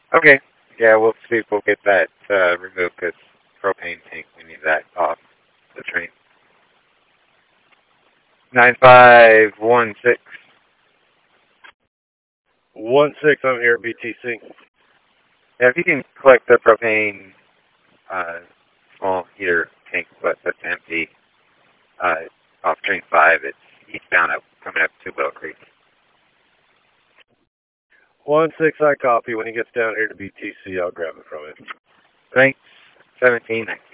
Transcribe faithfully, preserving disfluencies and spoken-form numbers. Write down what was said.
Okay. Yeah, we'll see if we'll get that uh, removed because propane tank, we need that off the train. nine five one six. One six, I'm here at B T C. Yeah, if you can collect the propane uh, small heater tank, but that's empty, uh, off train five, it's eastbound up, coming up to Willow Creek. One six, I copy. When he gets down here to B T C, I'll grab it from him. Thanks. seventeen.